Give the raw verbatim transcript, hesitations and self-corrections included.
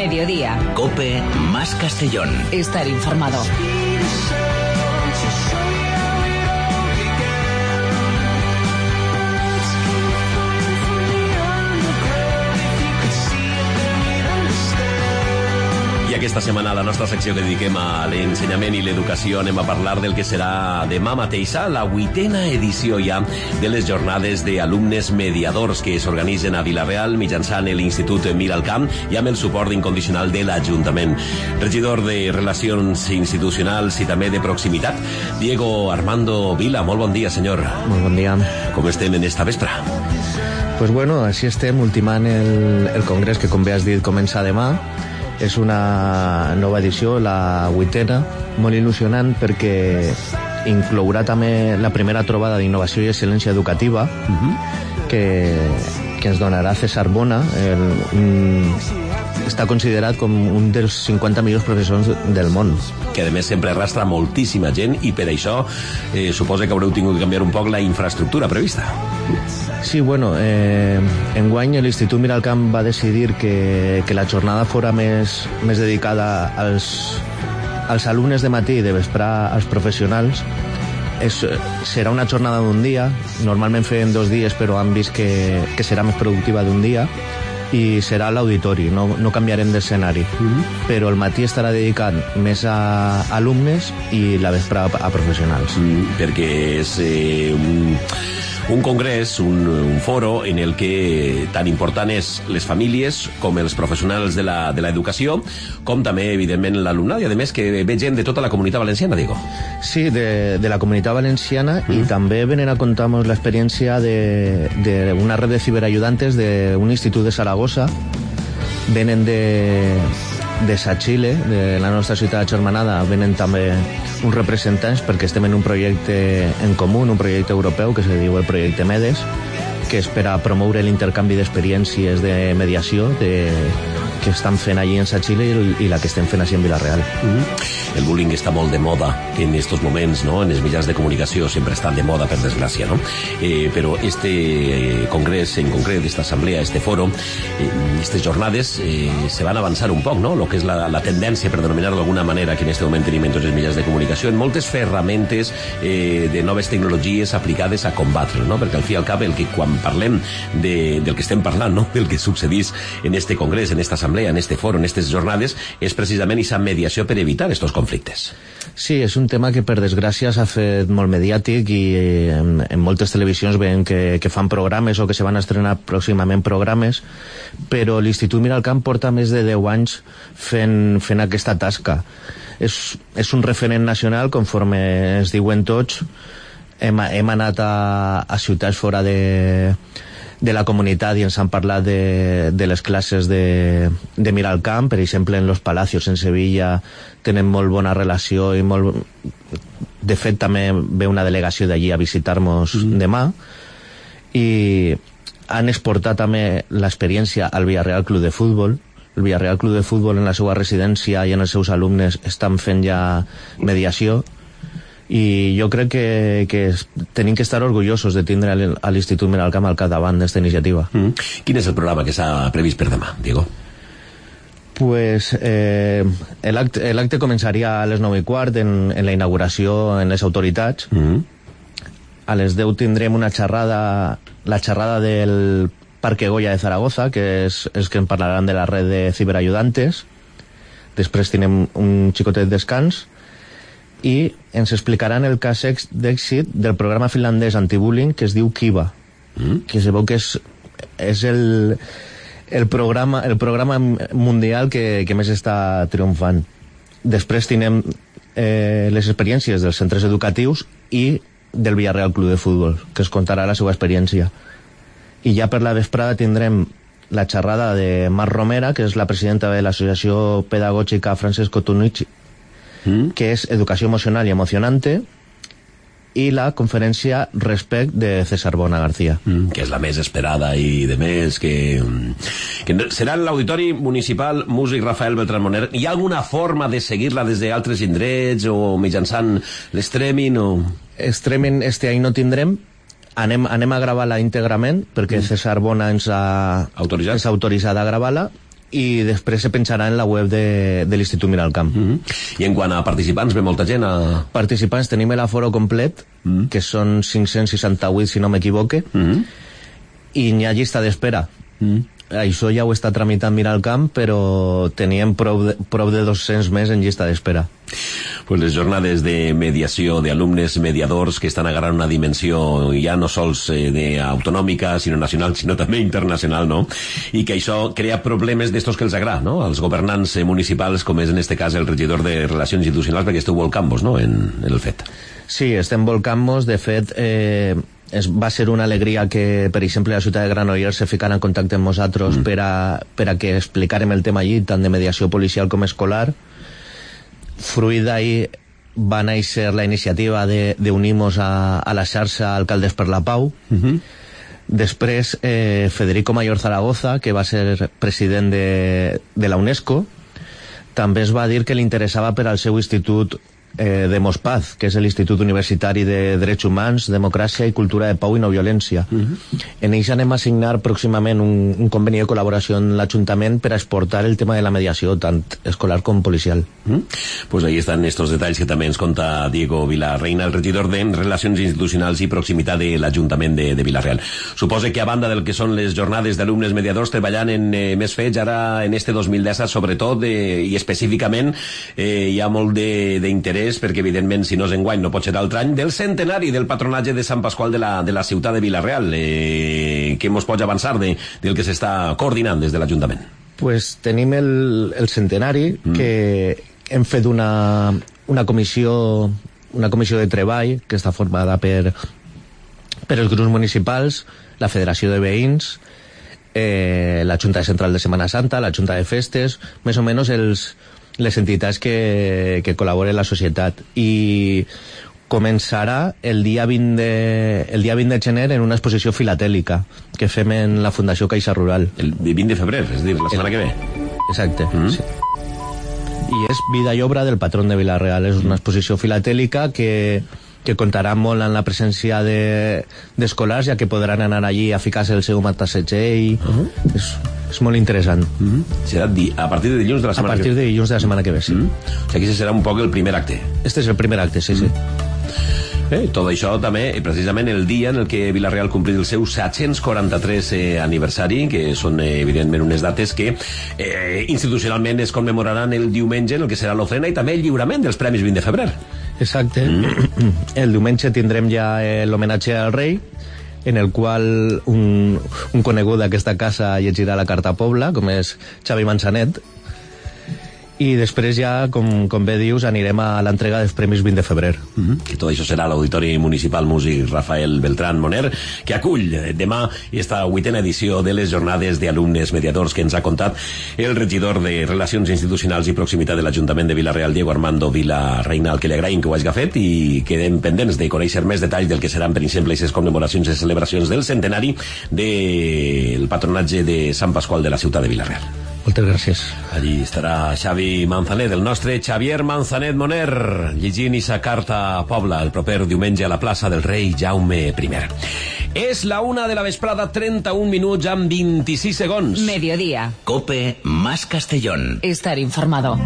Mediodía. COPE más Castellón. Estar informado. Aquesta setmana, a la nostra secció que dediquem a l'ensenyament i l'educació, anem a parlar del que serà demà mateixa la vuitena edició ja de les jornades d'alumnes mediadors que s'organitzen a Vila-real mitjançant l'Institut Miralcamp i amb el suport incondicional de l'Ajuntament. Regidor de Relacions Institucionals i també de Proximitat, Diego Armando Vila. Molt bon dia, senyor. Molt bon dia. Com estem en esta vespra? Pues bueno, així estem ultimant el, el congrés que, com bé has dit, comença demà. És una nova edició, la vuitena, molt il·lusionant perquè inclourà també la primera trobada d'innovació i excel·lència educativa uh-huh. que, que ens donarà César Bona. El, un, està considerat com un dels cinquanta millors professors del món. Que a més sempre arrastra moltíssima gent i per això eh, suposa que haureu tingut que canviar un poc la infraestructura prevista. Sí, bueno, eh, enguany l'Institut Miralcamp va decidir que, que la jornada fora més, més dedicada als, als alumnes de matí i de vesprà als professionals. És, serà una jornada d'un dia, normalment feien dos dies però han vist que, que serà més productiva d'un dia i serà a l'auditori, no, no canviarem d'escenari, mm-hmm. però el matí estarà dedicat més a alumnes i la vesprà a, a professionals. Mm, perquè és eh, un... Un congrés, un, un foro en el que tan important és les famílies com els professionals de la, de l'educació, com també, evidentment, l'alumnat, i a més que ve gent de tota la comunitat valenciana, Diego. Sí, de, de la comunitat valenciana, mm. i també venen a contar-nos l'experiència d'una red de ciberayudantes d'un institut de Saragossa. Venen de... de Sachile, de la nostra ciutat germanada, venen també uns representants perquè estem en un projecte en comú, un projecte europeu que se diu el projecte MEDES, que és per a promoure l'intercanvi d'experiències de mediació de, que estan fent allí en Sachile i, i la que estem fent així en Vila-real. Mm-hmm. El bullying està molt de moda en estos moments, ¿no? En els mitjans de comunicació sempre estan de moda, per desgràcia, ¿no? Eh, però este eh, congrés en concret, esta assemblea, este foro, eh, estas jornades eh, se van avançar un poc, ¿no? Lo que és la, la tendència, per denominar-ho d'alguna manera, que en este moment tenim en tots els mitjans de comunicació, en moltes ferramentes eh, de noves tecnologies aplicades a combatre, ¿no? Perquè al fi i al cap el que quan parlem de, del que estem parlant, no? Del que succeís en este congrés, en esta assemblea, en este foro, en aquestes jornades, és precisament aquesta mediació per evitar estos conflictes. Sí, és un tema que per desgràcia s'ha fet molt mediàtic i en, en moltes televisions veiem que, que fan programes o que se van estrenar pròximament programes, però l'Institut Miralcamp porta més de deu anys fent, fent aquesta tasca. És, és un referent nacional, conforme es diuen tots. Hem, hem anat a, a ciutats fora de, de la comunitat i ens han parlat de, de les classes de, de Miralcamp. Per exemple, en Los Palacios, en Sevilla, tenen molt bona relació i molt... De fet, també ve una delegació d'allí a visitar-nos mm. demà, i han exportat també l'experiència al Villarreal Club de Futbol. El Villarreal Club de Futbol, en la seva residència i en els seus alumnes, estan fent ja mediació, i jo crec que, que tenim que estar orgullosos de tindre a l'Institut Miralcamp al capdavant d'esta iniciativa. Mm. Quin és el programa que s'ha previst per demà, Diego? Pues eh, l'acte començaria a les nou i quart en, en la inauguració en les autoritats. Mm-hmm. A les deu tindrem una xerrada, la xerrada del Parque Goya de Zaragoza, que és, és que en parlaran de la red de ciberayudantes. Després tindrem un xicotet descans i ens explicaran el cas d'èxit del programa finlandès antibullying que es diu Kiva, mm. que se veu que és, és el... el programa, el programa mundial que, que més està triomfant. Després tindrem eh, les experiències dels centres educatius i del Villarreal Club de Futbol, que es contarà la seva experiència. I ja per la vesprada tindrem la xerrada de Mar Romera, que és la presidenta de l'Associació Pedagògica Francesco Tunici, mm. que és Educació Emocional i Emocionante, i la conferència Respect de César Bona García. Mm, que és la més esperada i de més, que, que serà en l'Auditori Municipal Músic Rafael Beltrán Moner. Hi ha alguna forma de seguir-la des d'altres indrets o mitjançant l'streaming? O... Streaming este any no tindrem. Anem, anem a gravar-la íntegrament perquè mm. César Bona ens ha autoritzat, ens ha autoritzat a gravar-la, i després se penjarà en la web de, de l'Institut Miralcamp. Mm-hmm. I en quant a participants, ve molta gent a... Participants, tenim l'aforo complet, mm-hmm. que són cinc-cents seixanta-vuit, si no m'equivoque, mm-hmm. i n'hi ha llista d'espera. Mm-hmm. Això ja ho està tramitant Miralcamp, però teníem prop de, prop de dos-cents més en llista d'espera. Pues les jornades de mediació d'alumnes mediadors que estan agarrant una dimensió ja no sols eh, de autonòmica, sinó nacional, sinó també internacional, no? I que això crea problemes d'estos que els agrada, no? Als governants eh, municipals, com és en este cas el regidor de Relacions Institucionals, perquè esteu volcant-vos, no?, en, en el fet. Sí, estem volcant-vos. De fet, eh, es, va ser una alegria que, per exemple, la ciutat de Granollers se ficara en contacte amb nosaltres mm. per, a, per a que explicarem el tema allí, tant de mediació policial com escolar. Fruit d'ahir va néixer la iniciativa d'unir-nos a, a la xarxa Alcaldes per la Pau. Mm-hmm. Després, eh, Federico Mayor Zaragoza, que va ser president de, de la UNESCO, també es va dir que li interessava per al seu institut eh, de Mospaz, que és l'Institut Universitari de Drets Humans, Democràcia i Cultura de Pau i No Violència. Mm-hmm. En ells anem a signar pròximament un, un conveni de col·laboració en l'Ajuntament per a exportar el tema de la mediació, tant escolar com policial. Mm-hmm. Pues ahí estan estos detalls que també ens conta Diego Vilarreina, el regidor de Relacions Institucionals i Proximitat de l'Ajuntament de, de Vila-real. Suposa que a banda del que són les jornades d'alumnes mediadors treballant en eh, més fets, ara en este dos mil disset sobretot eh, i específicament eh, hi ha molt d'interès, perquè evidentment si no és enguany no pot ser altre any, del centenari del patronatge de Sant Pasqual de la, de la ciutat de Vila-real. Eh, què mos pots avançar de, del que s'està coordinant des de l'Ajuntament? Pues tenim el, el centenari, mm. que hem fet una, una comissió una comissió de treball que està formada per per els grups municipals, la Federació de Veïns, eh, la Junta Central de Setmana Santa, la Junta de Festes, més o menys els les entitats que, que col·laboren en la societat, i començarà el dia vint de, el dia vint de gener en una exposició filatèlica que fem en la Fundació Caixa Rural. El vint de febrer, és a dir, la setmana que ve. Exacte, mm-hmm. sí. I és vida i obra del patrón de Vila-real. És una exposició filatèlica que, que comptarà molt en la presència d'escolars, de, ja que podran anar allí a ficar-se el seu matassetger. Uh-huh. És, és molt interessant. Uh-huh. Serà di a partir de dilluns de la setmana que ve. A partir que... de dilluns de la setmana que ve, sí. Uh-huh. O sigui, aquest serà un poc el primer acte. Este és el primer acte, sí, uh-huh. sí. Eh, tot això també, precisament el dia en el que Vila-real complir el seu set-cents quaranta-tres eh, aniversari, que són eh, evidentment unes dates que eh, institucionalment es commemoraran el diumenge, en el que serà l'ofrena i també el lliurament dels Premis vint de febrer. Exacte. Mm. El diumenge tindrem ja eh, l'homenatge al rei, en el qual un, un conegut d'aquesta casa llegirà la carta a Pobla, com és Xavi Manzanet, i després ja, com, com bé dius, anirem a l'entrega dels Premis vint de febrer. Mm-hmm. Que tot això serà a l'Auditori Municipal Músic Rafael Beltrán Moner, que acull demà esta vuitena edició de les jornades d'alumnes mediadors que ens ha contat el regidor de Relacions Institucionals i Proximitat de l'Ajuntament de Vila-real, Diego Armando Vilarreina, al que li agraïm que ho hagi fet, i quedem pendents de conèixer més detalls del que seran, per exemple, aquestes commemoracions i celebracions del centenari del patronatge de Sant Pasqual de la ciutat de Vila-real. Moltes gràcies. Allí estarà Xavi Manzanet, el nostre Xavier Manzanet Moner, llegint esa carta a Pobla el proper diumenge a la plaça del rei Jaume primer. És la una de la vesprada, trenta-un minuts amb vint-i-sis segons. Mediodía. COPE más Castellón. Estar informado.